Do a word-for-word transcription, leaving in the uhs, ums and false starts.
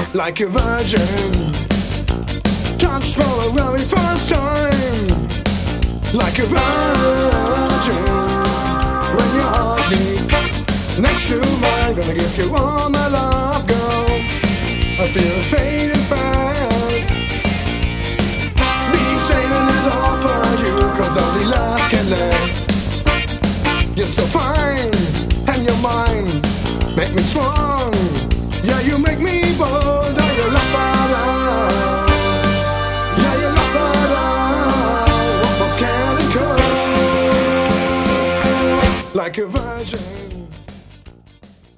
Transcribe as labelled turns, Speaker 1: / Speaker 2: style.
Speaker 1: like a virgin, touched for the very first time, like a virgin. When your heart beats next to mine, gonna give you all my love, girl. I feel it fading fast. Been saving it all for you, cause only love can last. You're so fine, and you're mine, make me strong. Yeah, you make me bold. Oh, you love her. Yeah, you love her. What was can and cold, like a virgin.